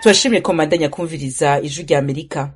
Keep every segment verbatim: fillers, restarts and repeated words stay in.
Tubashimire ko mandanya kumviriza ijwi rya Amerika.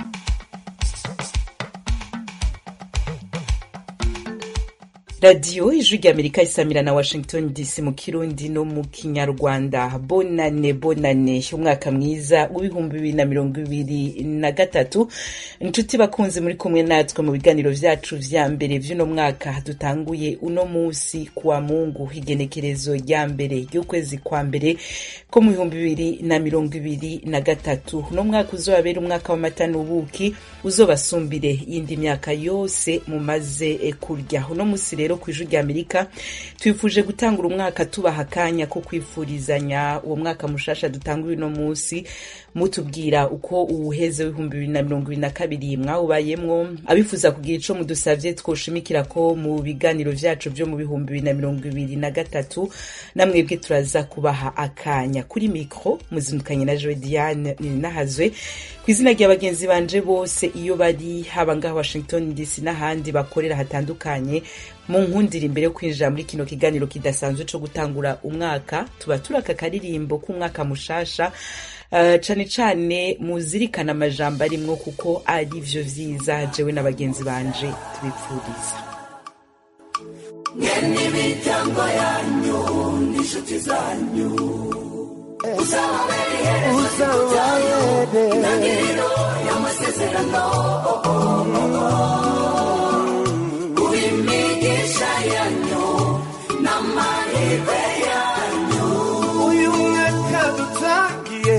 Radio ijwi rya Amerika isamira na Washington D C mu Kirundi no mu Kinyarwanda. Bonane bonane umwaka mwiza w'ibihumbi bibiri na mirongo ibiri na gatatu. Inshuti bakunze muri kumwe natwe mu biganiro vyacu vya mbere vy'uno mwaka dutanguye uno musi kuwa Mungu igenekerezo rya mbere y'ukwezi kwa mbere ko mu bihumbi bibiri na mirongo ibiri na gatatu. Uno mwaka uzobabera umwaka w'amata n'ubuki, uzobasumbire yindi myaka yose mumaze kurya. Uno musi rero kwijuru rya Amerika twifuje gutangura umwaka tubaha akanya ko kwifurizanya uwo mwaka mushasha dutangura uno musi, mutubwira uko uwuheze w'ibihumbi bibiri na mirongo ibiri na kabiri mwawubayemwo, abifuza kugira ico mudusavye twoshimikira ko mu biganiro vyacu vyo mu bihumbi bibiri na mirongo ibiri na gatatu namwebwe turaza kubaha akanya. Kuri mikro muzindukanye na Joe Diane Ninahazwe, kwizina rya bagenzi banje bose iyo bari haba ngaha Washington D C n'ahandi bakorera hatandukanye. Mu nkundira imbere yo kwinjira muri kino kiganiro kidasanzwe co gutangura umwaka, tuba turaka karirimbo k'umwaka mushasha, uh, cane cane muzirikana amajambo arimwo kuko ari vyo vyiza jewe n'abagenzi banje tubipfuriza. Ngeni mitango yanyu nishuti zanyu uzawabere uzawabere nangiro y'amasezerano uimigisha yanyu na mahirwe yanyu uyu mwaka dutangiye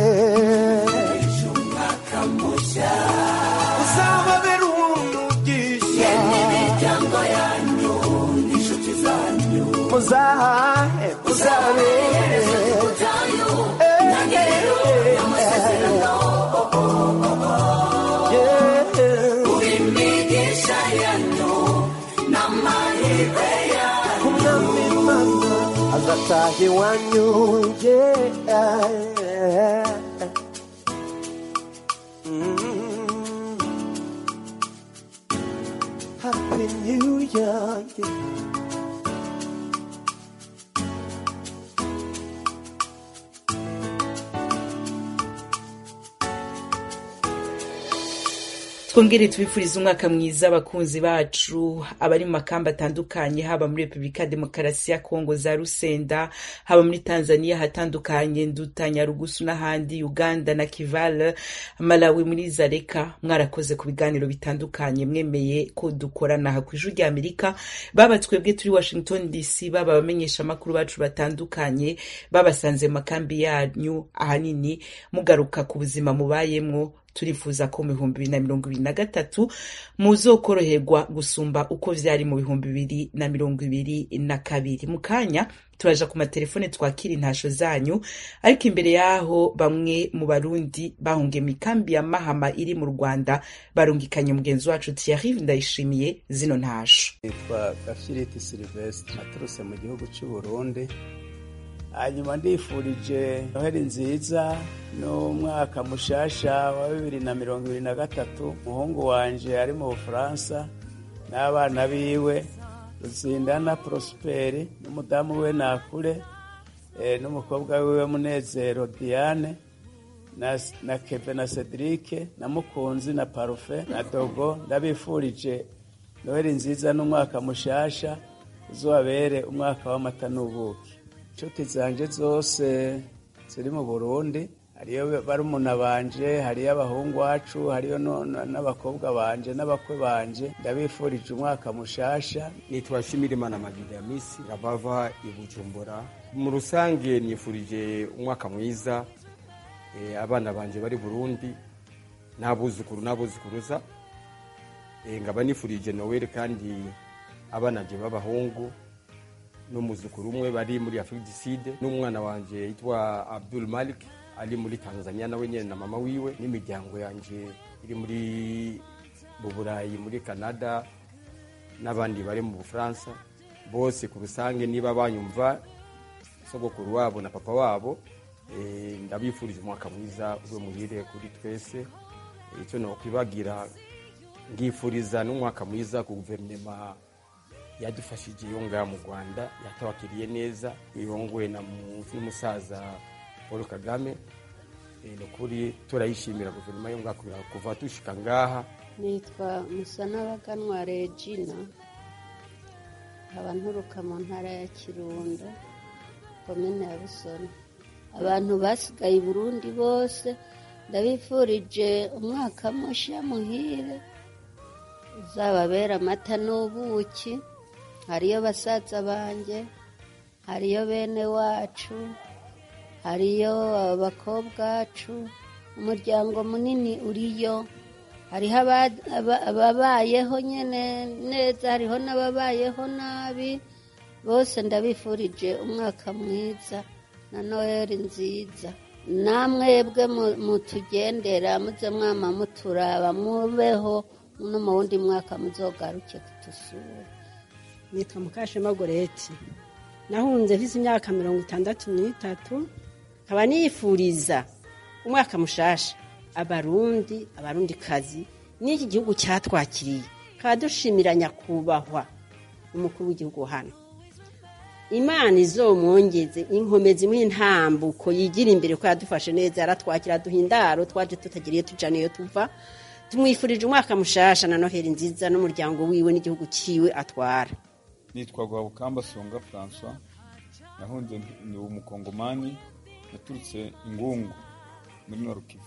umwaka musha uzawabere umugisha n'imiryango yanyu nishuti zanyu muzahahe uzabere utayu nangiro y'amasezerano uimigisha yanyu na mahirwe yanyu kumwami mama azatahi wanyu yeah. mm. Happy New Year yeah. Twongere tubifuriza umwaka mwiza abakunzi bacu abari mu makamba atandukanye, haba muri Republika Demokarasi ya Kongo za Rusenda, haba muri Tanzania hatandukanye, Nduta, Nyarugusu n'ahandi, Uganda na Kivala, Malawi muri Zareka. Mwarakoze ku biganiro bitandukanye, mwemeye ko dukorana aha kwijuru rya Amerika, baba twebwe turi Washington D C, baba bamenyesha makuru bacu batandukanye, babasanze mu makambi yanyu ahanini mugaruka ku buzima mubayemwo. Turifuza ko mu bihumbi bibiri na mirongo ibiri na gatatu muzokoroherwa gusumba uko vyari mu bihumbi bibiri na mirongo ibiri na kabiri. Mukanya turaja ku matelefone twakira intasho zanyu, ariko imbere yaho bamwe mu Barundi bahungiye mu kambi ya Mahama iri mu Rwanda barungikanye umugenzi wacu Thierry Ndayishimiye zino ntasho. Nitwa Gafiriti Sylvestre, naturutse mu gihugu cy'u Burundi. Hanyuma ndifurije Noheli nziza n'umwaka mushasha wa bibiri na mirongo ibiri na gatatu. Umuhungu wanje ari mu Bufaransa n'abana biwe Ruzindana Prosperi n'umudamu we Nakure e, n'umukobwa wiwe Munezero Diane na, na Keve na Cedric na Mukunzi na Parufe na Dogo. Ndabifurije Noheli nziza n'umwaka mushasha uzobabere umwaka w'amata n'ubuki. Inshuti zanje zose ziri mu Burundi, hariyo barumuna banje, hariyo abahungu wacu, hariyo n'abakobwa banje n'abakwe banje, ndabifurije umwaka mushasha. Nitwa Shimirimana Magida Misi Rabava i Bujumbura. Mu rusange nifurije umwaka mwiza e, abana banje bari Burundi n'abuzukuru n'abuzukuruza. E, ngaba nifurije Noel kandi abana je b'abahungu n'umuzukuru umwe bari muri Afrika du Sud, n'umwana wanje yitwa Abdul Malik ali muri Tanzania nawe nyene na mama wiwe, n'imiryango yanje iri muri Burayi, muri Canada n'abandi bari mu Bufaransa. Bose ku rusange niba banyumva sogokuru wabo na papa wabo, e, ndabifurije umwaka mwiza ube muhire kuri twese. Icyo no kwibagira ngifuriza n'umwaka mwiza ku guverinoma yadufashije yonga mu Rwanda, yatawakiriye neza, yongowe na n'umusaza Paul Kagame. nukuri turayishimira guverinoma yo ngakubira kuva tushika ngaha. Nitwa Musanabaganwa Regina, abanturuka mu ntara ya Kirundo, komine ya Busoni. Abantu basigaye i Burundi bose ndabifurije umwaka mushya muhire, uzababera amata n'ubuki. Hariyo basaza banje, hariyo bene wacu, hariyo abakobwa bacu, umuryango munini uriyo. Hariho ababayeho nyene neza, hariho n'ababayeho nabi. Bose ndabifurije umwaka mwiza na Noheli nziza. Namwebwe mutugendera muze mwama muturaba, mubeho no mu wundi mwaka muzogaruke kutusura. Nitwa Mukashema Goreti, nahunze mfise imyaka mirongo itandatu n'itatu. Nkaba nifuriza umwaka mushasha abarundi, abarundi kazi n'iki gihugu cyatwakiriye. Kaba dushimira nyakubahwa umukuru w'igihugu hano. Imana izomwongeze inkomezi mu ntambuko yigira imbere ko yadufashe neza, yaratwakira duhindaro twaje tutagiriye tujaniye tuva. Tumwifurije umwaka mushasha na Noheli nziza n'umuryango wiwe n'igihugu ciwe atwara. Nitwa Gwabukamba Songa François, nahunze ni umukongomani, naturutse Ingungu muri Norukivu.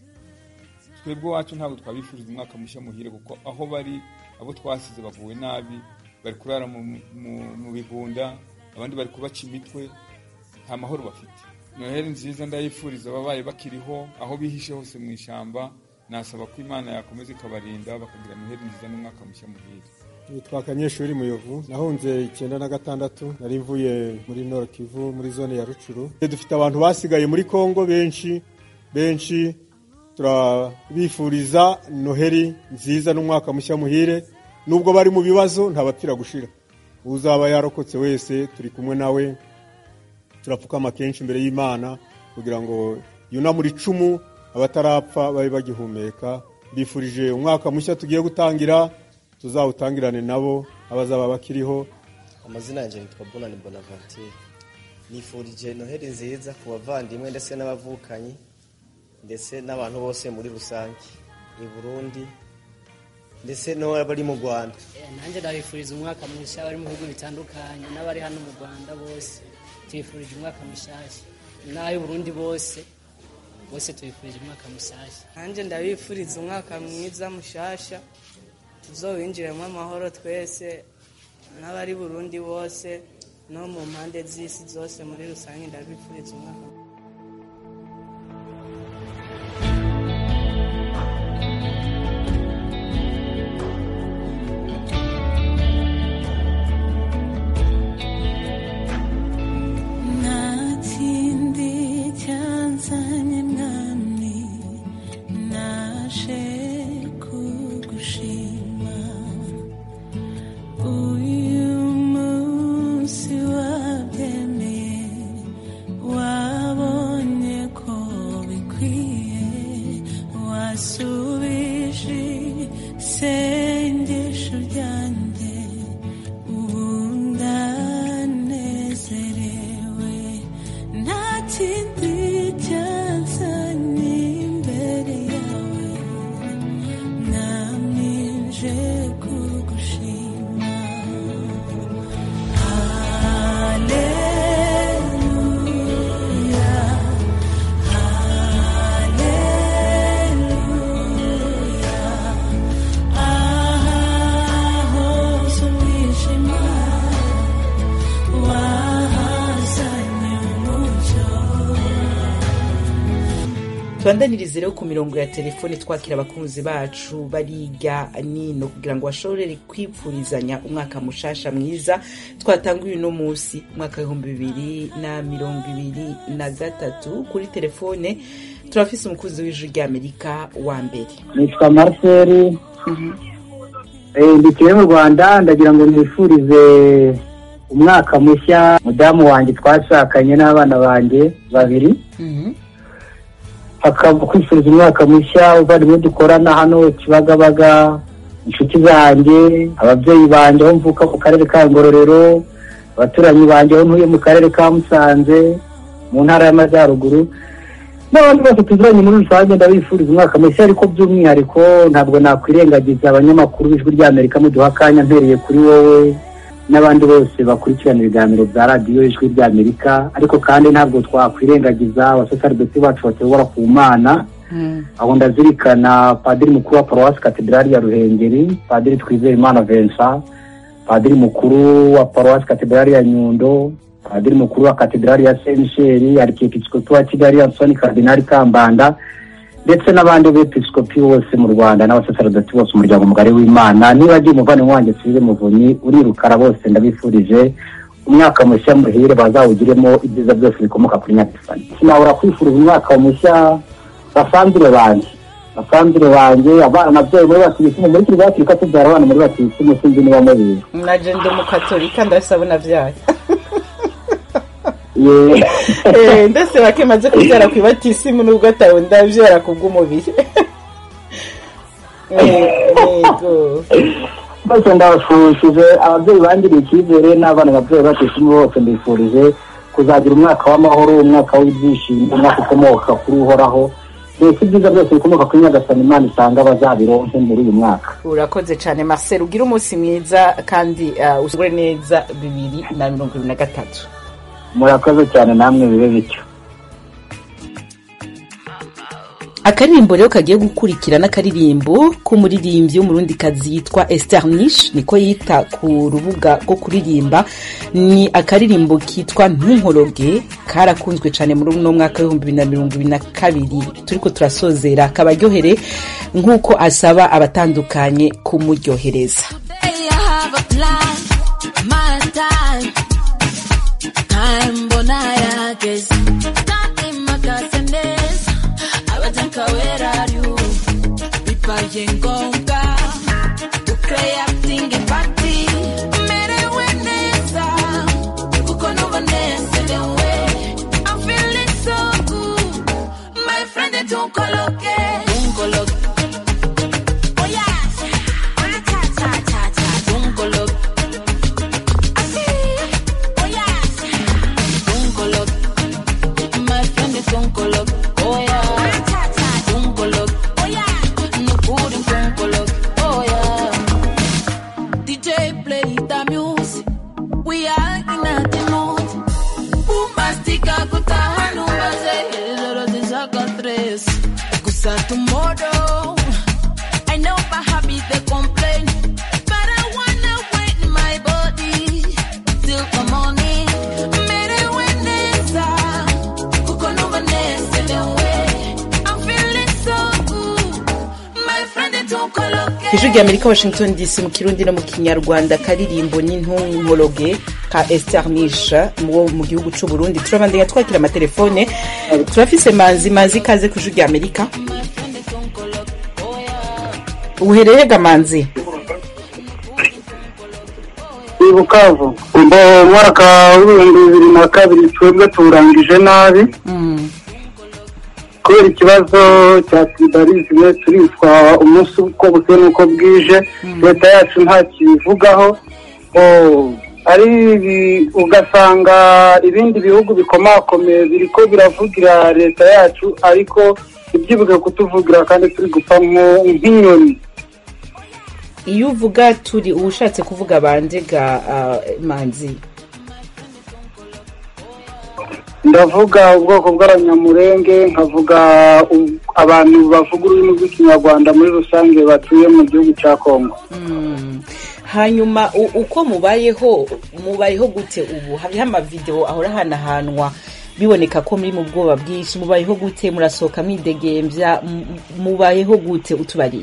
Twebwe wacu ntabwo twabifurije umwaka mushya muhire, kuko aho bari abo twasize bavuwe nabi, bari kurara mu, mu, mu bigunda, abandi bari kubaca imitwe, nta mahoro bafite. Noheli nziza ndayifuriza ababaye bakiriho, aho bihishe hose mu ishamba. Nasaba ko Imana yakomeza ikabarinda bakagira Noheli nziza n'umwaka mushya muhire. Nitwa Kanyeshuri Muyovu, nahunze icyenda na gatandatu, nari mvuye muri Nord Kivu muri zone ya Rucuru. Dufite abantu basigaye muri Kongo benshi benshi, turabifuriza Noheli nziza n'umwaka mushya muhire. Nubwo bari mu bibazo ntabapfira gushira, uzaba yarokotse wese turi kumwe nawe. Turapfukama kenshi imbere y'Imana kugira ngo yuna muri cumu abatarapfa babe bagihumeka. Bifurije umwaka mushya tugiye gutangira, tuzawutangirane nabo abazaba bakiriho. Amazina yanjye nitwa Bonani Bonaventure. Nifurije Noheli nziza ku bavandimwe ndetse n'abavukanyi ndetse n'abantu bose muri rusange i Burundi ndetse n'abari mu Rwanda. Nanjye ndabifuriza umwaka mushya bari mu bihugu bitandukanye n'abari hano mu Rwanda bose. Twifurije umwaka mushasha n'ayo Burundi bose bose twifurije umwaka mushasha. Nanjye ndabifuriza umwaka mwiza mushasha, tuzowinjiremo amahoro twese n'abari Burundi bose no mu mpande z'isi zose muri rusange. Ndabifuriza umwaka Tubandanirize rero ku mirongo ya telefone twakira abakunzi bacu bariga nino kugira ngo bashobore kwipfurizanya umwaka mushasha mwiza. Twatanguye no munsi mwaka wa bibiri na mirongo ibiri na gatatu. Kuri telefone turafise umukunzi w'ijwi rya Amerika wa mbere. Nitwa Marcel. Eh ndikiye mu Rwanda, ndagira ngo nifurize umwaka mushya mudamu wanjye twashakanye n'abana banjye babiri. Mhm. Akaba kwifuriza umwaka mushya ubari dukorana hano Kibagabaga, inshuti zanjye, ababyeyi banjye aho mvuka mu karere ka Ngororero, abaturanyi banjye aho ntuye mu karere ka Musanze mu ntara y'Amajyaruguru. n'abandi bose tuziranye muri rusange ndabifuriza umwaka mushya, ariko by'umwihariko ntabwo nakwirengagiza abanyamakuru b'ijwi ry'Amerika muduha akanya mpereye kuri wowe n'abandi bose bakurikirana ibiganiro bya radiyo ijwi ry'Amerika, ariko kandi ntabwo twakwirengagiza abasosiyete bacu batuyobora ku Mana. aho ndazirikana padiri mukuru wa Paruwasi Katedrali ya Ruhengeri, padiri Twizeyimana Vincent, padiri mukuru wa Paruwasi Katedrali ya Nyundo, padiri mukuru wa Katedrali ya Saint Michel, arkiyepiskopi wa Kigali Antoine Kardinali Kambanda, ndetse n'abandi bepiskopi bose mu Rwanda n'abasaserdoti bose umuryango mugari w'Imana. Nibagiye umuvandimwe wanjye Sire Muvunyi uri Rukara, bose ndabifurije umwaka mushya muhire, bazawugiremo ibyiza byose bikomoka kuri Nyagasani. Sinabura kwifuriza umwaka mushya basanzire banje basanzire banje abana nabyo muri batisimu muri kiriya Afrika tubyara abana muri batisimu sinzi niba muri naje ndi mu Katolika ndasabona byaye ye eh ndase bakemaze kubyara ku batisimu nubwo atawe ndabyara kubw'umubiri yego bose ndabashuje ababyeyi bangiriye icyizere n'abana babyeyi batisimu bose ndifurije kuzagira umwaka w'amahoro, umwaka w'ibyishimo, umwaka ukomoka kuri Uhoraho. Mbese ibyiza byose bikomoka kuri Nyagasani Imana isanga bazabironke muri uyu mwaka. Urakoze cyane Marcel, ugira umunsi mwiza kandi uh, usubire neza bibiri na mirongo ibiri na gatatu. Murakoze cyane namwe bibe bityo. Akaririmbo rero kagiye gukurikira n'akaririmbo k'umuririmbyi w'umurundi kazi yitwa Esther Nish, niko yita ku rubuga rwo kuririmba. Ni akaririmbo kitwa Ntunkoroge, karakunzwe cyane muri uno mwaka w'ibihumbi bibiri na mirongo ibiri na kabiri turiko turasozera. Kabaryohere nk'uko asaba abatandukanye kumuryohereza. Where are you? Pipa yengonga, to play acting in party. Mere wenesa, kuko no vanessa the way. I'm feeling so good, my friend. Don't coloque, don't coloque. Oh yeah, ah cha cha cha cha. Don't coloque. I see. Oh yeah, don't coloque. My friend, don't coloque. Oh yeah. Tomorrow, I know my hobby they complain, but I wanna wait in my body till the morning. Mere wenesa, kuko no vanessa the way. I'm feeling so good, my friend. Don't coloque. Ijwi ry'Amerika Washington D C mu Kirundi no mu Kinyarwanda. Karirimbo ni Ntunkoroge ka Esther Nish mu mu gihugu cy'u Burundi. Turabandanya twakira amatelefone. Turafise Manzi Manzi kaze ku Ijwi ry'Amerika. Uhereye Gamanzi Ibukavu mbo mwaka w'ibihumbi bibiri na kabiri twebwe turangije nabi kubera ikibazo cya tribalisme, turishwa umunsi uko bukeye nuko bwije. Leta yacu nta kibivugaho, ari ugasanga ibindi bihugu bikomakomeye biriko biravugira leta yacu, ariko ibyibuke kutuvugira kandi turi gupfa nk'inyoni. Iyo uvuga turi ubushatse kuvuga bande ga uh, Manzi? Ndavuga ubwoko bw'abanyamurenge, nkavuga abantu bavuga ururimi rw'Ikinyarwanda muri rusange batuye mu gihugu cya Kongo. Mm. Hanyuma uko mubayeho mubayeho gute ubu? Hariho amavideo ahora hanahanwa biboneka ko muri mu bwoba bwinshi. Mubayeho gute? Murasohoka mwidegembya? Mubayeho gute utubariye?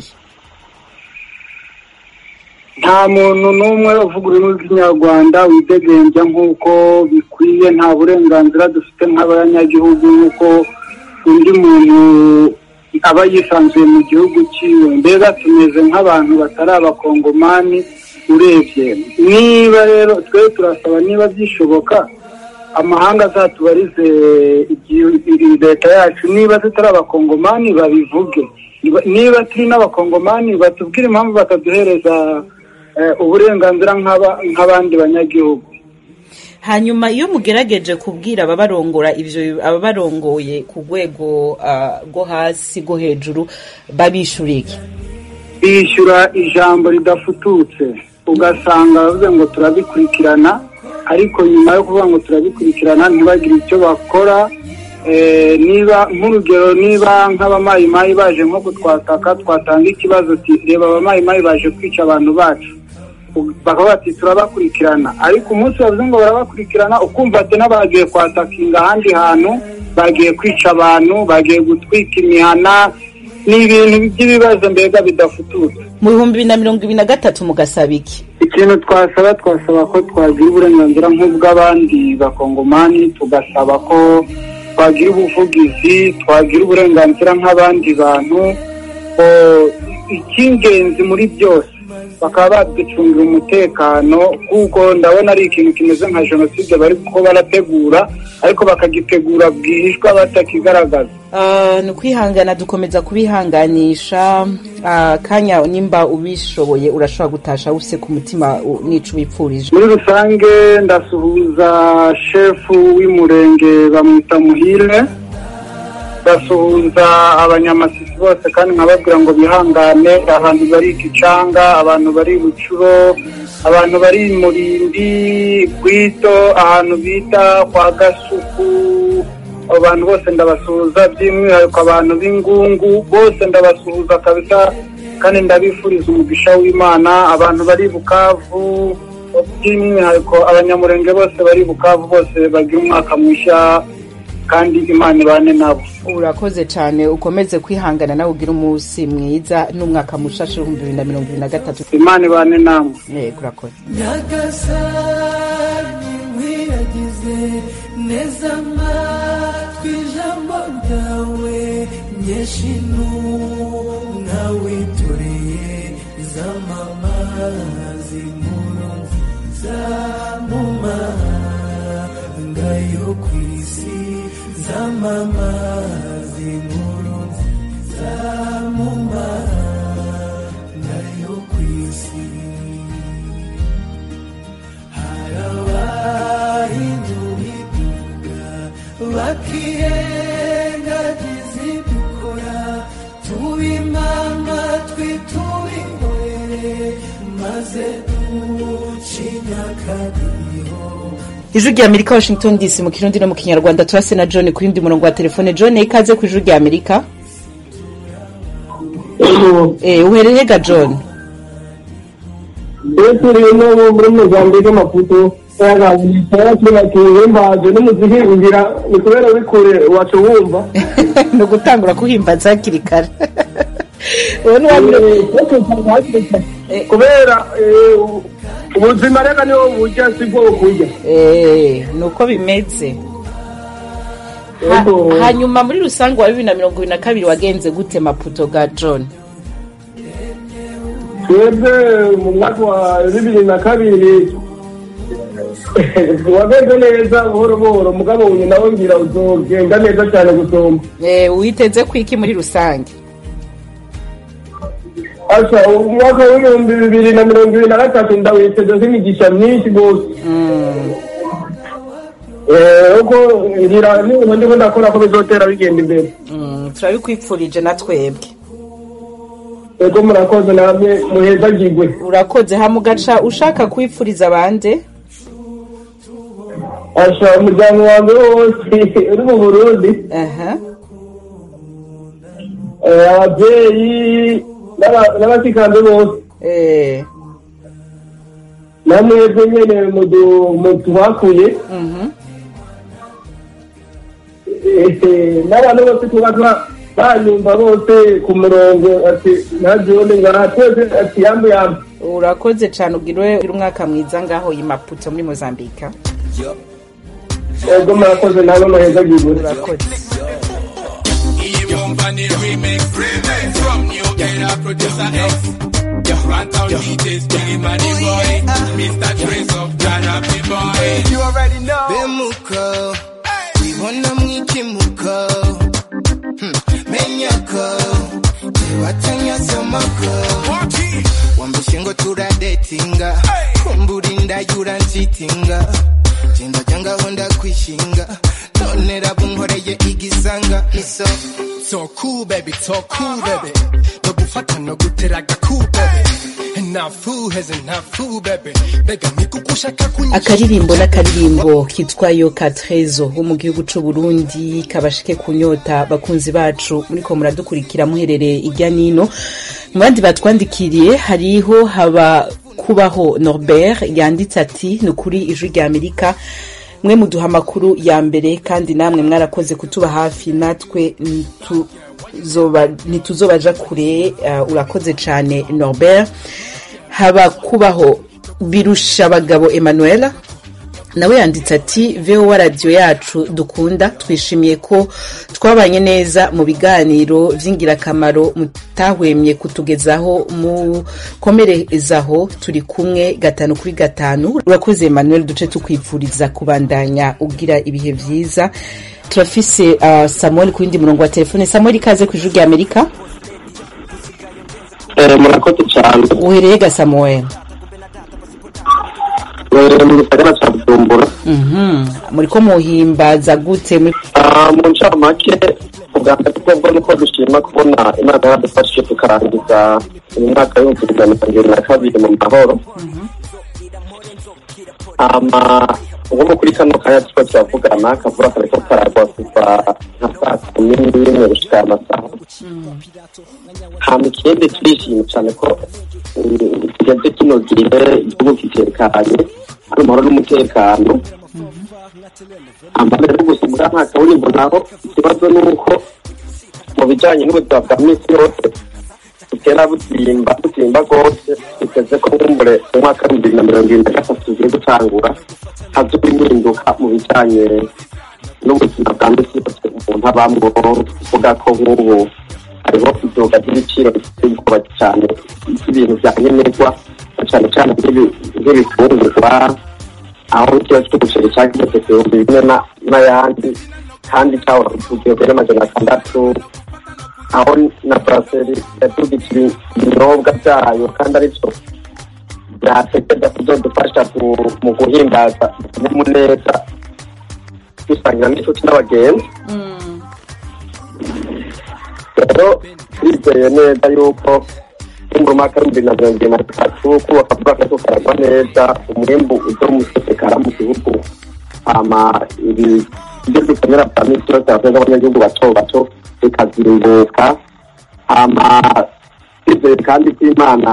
Nta muntu n'umwe uvuga ururimi rw'Ikinyarwanda widegembya nk'uko bikwiye. Nta burenganzira dufite nk'abanyagihugu nk'uko undi muntu aba yisanzuye mu gihugu cyiwe. Mbega tumeze nk'abantu batari abakongomani urebye. Niba rero twe turasaba niba byishoboka amahanga azatubarize leta yacu, niba tutari abakongomani babivuge, niba turi n'abakongomani batubwire impamvu bataduhereza uburenganzira nk'abandi banyagihugu. hanyuma iyo mugerageje kubwira ababarongora ivyo ababarongoye ku rwego rwo uh, hasi go hejuru babishurike bishyura ijambo ridafututse ugasanga bavuze ngo turabikurikirana ariko nyuma yo kuvuga ngo turabikurikirana ntibagire icyo bakora. Eh, niba nk'urugero niba nk'abamayimayi baje nko kutwataka twatanga ikibazo ati reba abamayimayi baje kwica abantu bacu, bakaba bati turabakurikirana, ariko umunsi bavuze ngo barabakurikirana ukumva ati n'abagiye kwatakinga ahandi hantu, bagiye kwica abantu, bagiye gutwika imihana, ni ibintu by'ibibazo mbega bidafututse. Mu bihumbi bibiri na mirongo ibiri na gatatu mugasaba iki? Ikintu twasaba twasaba ko twagira uburenganzira nk'ubw'abandi bakongomani, tugasaba ko twagira ubuvugizi, twagira uburenganzira nk'abandi bantu. Icy'ingenzi muri byose bakaba baducungira umutekano, kuko ndabona ari ikintu kimeze nka jenoside bari kuko barategura, ariko bakagitegura bwihishwa batakigaragaza. Uh, ni ukwihangana, dukomeza kubihanganisha. Uh, kanya nimba ubishoboye urashobora gutasha use ku mutima nico ubipfurije. Muri rusange ndasuhuza shefu w'umurenge bamwita Muhire, ndasuhuza abanyamasisi bose kandi nkababwira ngo bihangane, abantu bari Kicanga, abantu bari Bucuro, abantu bari Murindi, Bwito, ahantu bita kwa Gasuku, abantu bose ndabasuhuza, by'umwihariko abantu b'Ingungu bose ndabasuhuza kabisa kandi ndabifuriza umugisha w'Imana. Abantu bari Bukavu, by'umwihariko abanyamurenge bose bari Bukavu bose bagira umwaka mushya kandi Imana ibane nabo. Urakoze cyane, ukomeze kwihangana nawe ugira umunsi mwiza n'umwaka mushasha w'ibihumbi bibiri na mirongo ibiri na gatatu. Imana ibane namwe. Yego, urakoze. Nyagasani wiragize neza amatwi ijambo ryawe, nyeshinu nawe tureye zamamazi nkuru zamumanga yo kwisi, zamamazi nkuru zamumanga yo kwisi. Harabahinduka bakirengagiza ibikora, tubimama twe tubihorere maze ducinyakadiho. Ijwi rya Amerika, Washington D C, mu Kirundi no mu Kinyarwanda. Turase na John kuri ndi murongo wa telefone. John, ikaze ku Ijwi rya Amerika. Eh, uhereye ga John? Ese rero muri Mozambique Maputo yagazi cyangwa kibimbaje n'umuziki ngira ni kubera bikore wacu wumva no gutangura kuhimbaza hakiri kare. Wone kubera ubuzima reka niho bujya sibwo kujya. Eh, nuko bimeze. Hanyuma muri rusange wa bibiri na mirongo ibiri na kabiri wagenze gute Maputo ga John? Twebwe mu mwaka wa bibiri na kabiri wagenze neza buhoro buhoro, mugabo uyu nawe ngira uzogenda neza cyane gusoma. Eh, witeze kwiki muri rusange? Asa umwaka w'ibihumbi bibiri na mirongo ibiri na gatatu ndawiteze imigisha myinshi gose. Eh, uko ngira ni ubundi ndakora ko bizotera bigenda imbere. Mm, turabikwipfurije na twebwe. Ego murakoze namwe muheza gigwe. Urakoze. Hamugaca ushaka kwipfuriza bande? Asha umuryango wanjye wose uri mu Burundi. Aha. Eh, ababyeyi n'abatikande bose. Eh. Namwe nyene mu tubakuye. Mhm. Eh, n'abantu bose tubakwa banyumva bose ku murongo ati najone ngarateze ati yambu yambu. Urakoze cyane, ugirwe umwaka mwiza ngaho i Maputo muri Mozambique. Ego murakoze nawe muheza gigwe. Urakoze. From New Era Producer X, your front out D Js, Billy Money Boy, Mister Trace of Janapi Boy. You already know. Bemuko, we wanna mwikimuko, menyako, watanya somako. Wambushingo tura datinga, kumburinda yura nchitinga, jenda so so cool baby so cool baby no gufata no guteraga cool baby enough fool has enough fool baby bega mikukushaka kunyisha akaririmbo n'akaririmbo kitwa yo katrezo wo mu gihugu c'u Burundi kabashike kunyota bakunzi bacu muriko muradukurikira muherere irya nino mubandi batwandikiriye hariho haba kubaho Norbert yanditse ati nukuri ijwi rya Amerika mwe muduha amakuru ya mbere kandi namwe mwarakoze kutuba hafi natwe nituzoba nituzobaja kure uh, urakoze cyane Norbert. Haba kubaho birusha abagabo Emmanuel nawe yanditse ati veo wa radio yacu dukunda twishimiye ko twabanye neza mu biganiro vy'ingirakamaro mutahwemye kutugezaho mu komerezaho turi kumwe gatanu kuri gatanu. Urakoze Emmanuel, duce tukwipfuriza kubandanya ugira ibihe vyiza. Turafise uh, Samuel ku yindi murongo wa telefone. Samuel, ikaze ku ijwi rya Amerika. Eh, murakoze cyane. Uhereye ga Samuel? mu gisagara cya Bujumbura. Mhm. Muriko muhimbaza gute? Ah, mu ncamake uganda twebwe nuko dushima kubona Imana yaradufashije tukarangiza mu mwaka w'ibihumbi bibiri na mirongo ibiri na kabiri mu mahoro. Ama ubu kuri kano kanya tuba turavugana kavura kariko karagwa kuva nka saa kumi n'imwe gushika amasaha. Hama ikindi turishimye cyane ko tugeze kino gihe igihugu kitekanye ari amahoro n'umutekano. Ambere n'ubusumura nta kaburimbo naho ikibazo nuko mu bijanye n'ubuzima bwa misi yose tutera butimba butimba rwose biteze ko kumbure mu mwaka w'ibihumbi bibiri na mirongo ibiri na gatatu tugiye gutangura hazoba impinduka mu bijanye n'ubuzima bwa misi yose umuntu abamwo kuvuga ko nk'ubu hariho iduka ry'ibiciro bifite ubwoba cyane ibintu bya nkenerwa cyane cyane nk'ibifungurwa aho ikibazo cy'umuceri cyageze ku bihumbi bine n'ayandi kandi cyahora ku gihumbi n'amajana atandatu aho na brasserie yatugikira ibinyobwa byayo kandi ari byo byatekereza kuzodufasha mu guhimbaza umuneza dusangira n'inshuti n'abagenzi. Rero twizeye neza yuko mu mwaka w'ibihumbi bibiri na mirongo ibiri na gatatu kubaka bwaka tukaragwa neza umwimbu uzomusesekara mu gihugu. Hama ibi ibyo dukenera bwa misi yose abakozi b'abanyagihugu bato bato bikazimbuka. Hama twizeye kandi ko Imana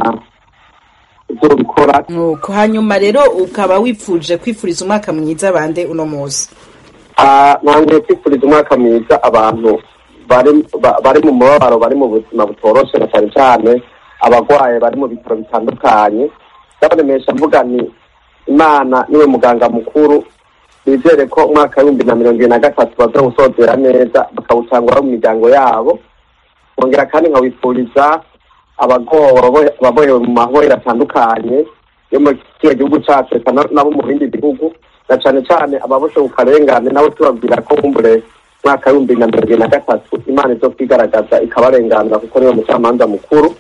izobikora. Nuko hanyuma rero ukaba wipfuje kwifuriza umwaka mwiza bande uno munsi? Ah, nange kwifuriza umwaka mwiza abantu bari bari mu mubabaro, bari mu buzima butoroshe, na cyane cyane abagwaye bari mu bitaro bitandukanye. Ndabonemesha mvuga ni Imana niwe muganga mukuru. Bizere ko umwaka w'ibihumbi na mirongo ibiri na gatatu bazawusozera neza bakawutangura mu miryango yabo. Bongera kandi nkawifuriza abagowe babohewe mu mahoro atandukanye yo mu gihugu cyacu nabo mu bindi bihugu, na cyane cyane ababoshe ukarengane nabo tubabwira ko kumbure mwaka w'ibihumbi na mirongo ibiri na gatatu Imana izo kwigaragaza ikabarenganura kuko niwe mucamanza mukuru.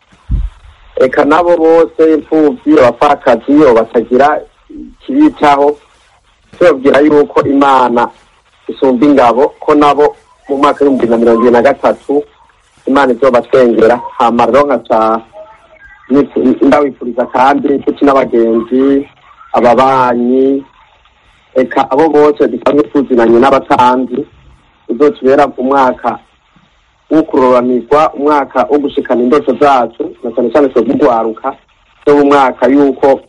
Eka nabo bose imfuvyi, abapfakazi, batagira kibitaho, tubabwira yuko Imana isumba ingabo, ko nabo mu mwaka w'ibihumbi na mirongo ibiri na gatatu Imana izobatwengera. Hama rero nkaca ndawifuriza kandi inshuti n'abagenzi, ababanyi, eka abo bose dusanzwe tuzinanye n'abatanzi, uzotubera umwaka wo kuroranirwa, umwaka wo gushikana indoto zacu, na cyane cyane twe kugwaruka no mu mwaka yuko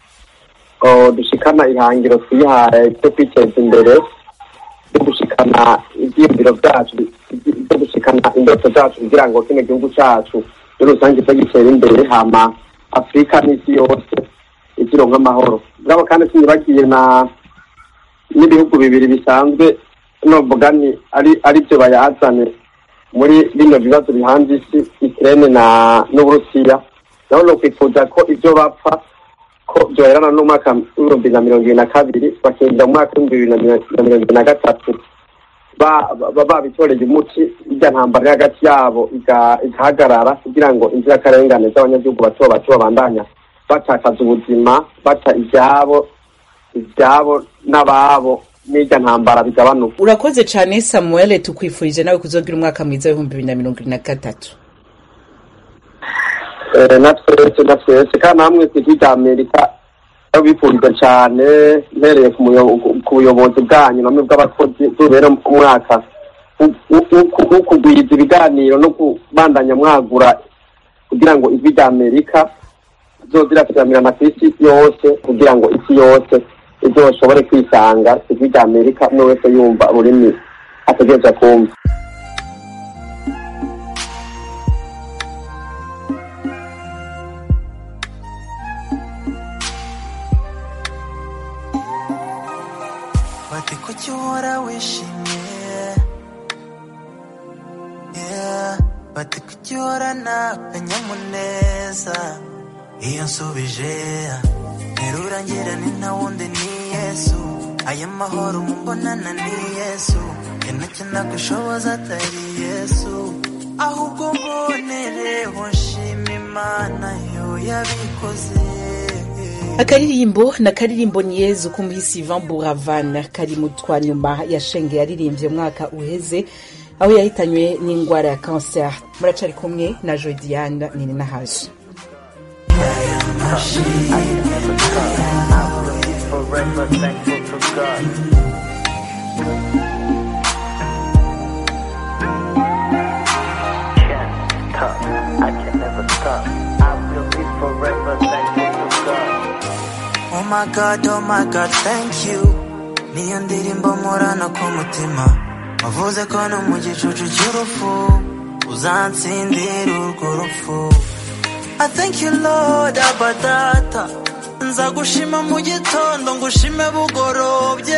dushikana ihangiro twihaye cyo kwiteza imbere, no gushikana ibyiyumviro byacu, no gushikana indoto zacu kugira ngo kino gihugu cyacu muri rusange gitera imbere. Hama Afrika n'isi yose ikironka amahoro. Ngabo kandi sinibagiye na n'ibihugu bibiri bisanzwe novuga ni ari ari byo bayazane muri bino bibazo bihanze isi, Ukraine na n'Uburusiya. Naho no kwifuza ko ibyo bapfa ko byoherana n'umwaka w'ibihumbi na mirongo ibiri na kabiri bakinjira mu mwaka w'ibihumbi bibiri na mirongo ibiri na gatatu babitoreye umuti, ijya ntambara hagati yabo igahagarara kugira ngo inzirakarengane z'abanyagihugu bato bato babandanya batakaza ubuzima, bata ibyabo ibyabo n'ababo n'irya ntambara bigabanuka. Urakoze cyane Samuel, tukwifurije nawe kuzogira umwaka mwiza w'ibihumbi bibiri na mirongo ibiri na gatatu. Eh natwe twese kandi hamwe kw'ijya Amerika bifurije cyane mpereye ku buyobozi bwanyu namwe bw'abakozi tubera umwaka ukugwiza ibiganiro no kubandanya mwagura kugira ngo ijwi rya Amerika zozira kuzamirana ku isi yose kugira ngo isi yose izoshobore kwisanga ijwi rya Amerika umwe wese yumva ururimi ategereza kumva. Bati kuki uhora wishimye, yeah. Bati kuki uhorana akanyamuneza, iyo nsubije nterura ngira ni nta wundi ni Yesu, aya mahoro mumbonana ni Yesu, ntacyo nagushoboza atari Yesu, ahubwo mbonereho nshima Imana yo yabikoze. Akaririmbo na karirimbo ni Yezu kumuhisi Ivan Buravan kari mutwa nyuma ya Shenge yaririmbye mwaka uheze aho yahitanywe n'ingwara ya cancer. Muracari kumwe na Jodiane nini na haje. Oh my God, oh my God, thank you. Niyo ndirimbo murana ku mutima, wavuze ko no mu gicucu cy'urupfu uzansindira urwo rupfu. I thank you Lord abadata, nza gushima mu gitondo ngushime bugorobye,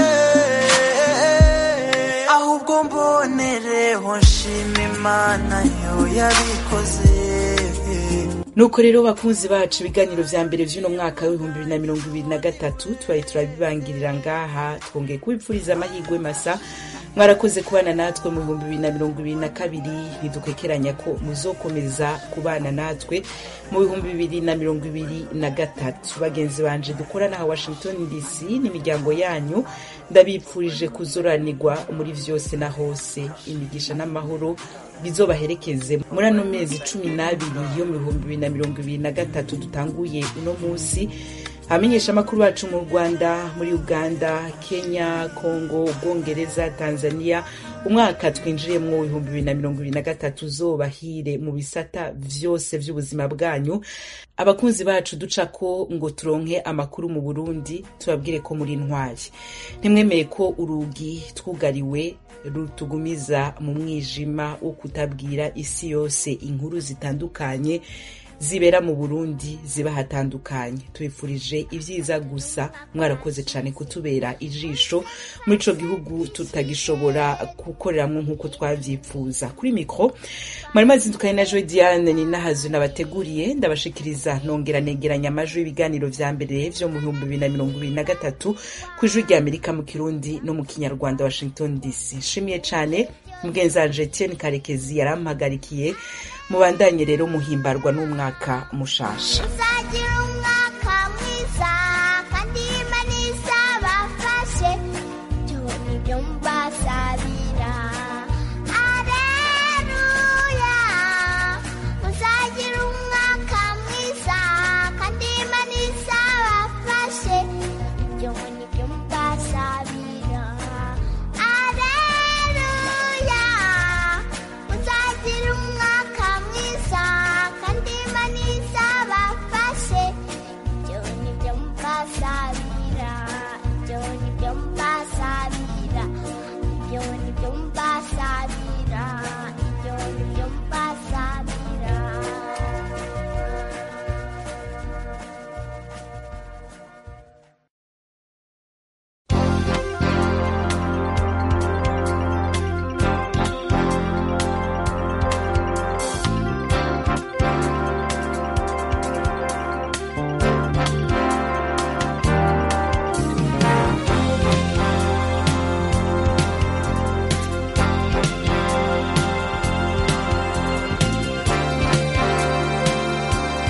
ahubwo mbonereho nshima Imana yo yabikoze. Nuko rero bakunzi bacu ibiganiro vya mbere vy'uno mwaka w'ibihumbi bibiri na mirongo ibiri na gatatu twari turabibangirira ngaha, twongeye kubipfuriza amahirwe masa. Mwarakoze kubana natwe mu bihumbi bibiri na mirongo ibiri na kabiri, ntidukekeranya ko muzokomeza kubana natwe mu bihumbi bibiri na mirongo ibiri na gatatu. Bagenzi banje dukorana ha Washington D C n'imiryango yanyu, ndabipfurije kuzoranirwa muri vyose na hose, imigisha n'amahoro bizobaherekeze muri ano mezi cumi n'abiri yo mu bihumbi bibiri na mirongo ibiri na gatatu dutanguye uno munsi. Hamenyesha amakuru bacu mu Rwanda, muri Uganda, Kenya, Congo, Ubwongereza, Tanzania, umwaka twinjiriyemwo w'ibihumbi bibiri na mirongo ibiri na gatatu uzobahire mu bisata vyose vy'ubuzima bwanyu. Abakunzi bacu ducako ngo turonke amakuru mu Burundi, tubabwire ko muri ntwari ntimwemeye ko urugi twugariwe rutugumiza mu mwijima wo kutabwira isi yose inkuru zitandukanye zibera mu Burundi ziba hatandukanye. Twifurije ivyiza gusa, mwarakoze cyane kutubera ijisho muri ico gihugu tutagishobora gukoreramwo nkuko twavyifuza. Kuri mikro mwari mazindukanye na Jodiane ni nahazu nabateguriye, ndabashikiriza nongera negeranya amajwi y'ibiganiro vya mbere vyo mu bihumbi bibiri na mirongo ibiri na gatatu kw'ijwi rya Amerika mu Kirundi no mu Kinyarwanda, Washington D C. Nshimiye cyane mugenzanje Etienne Karekezi yarampagarikiye. Mubandanye rero muhimbarwa n'umwaka mushasha.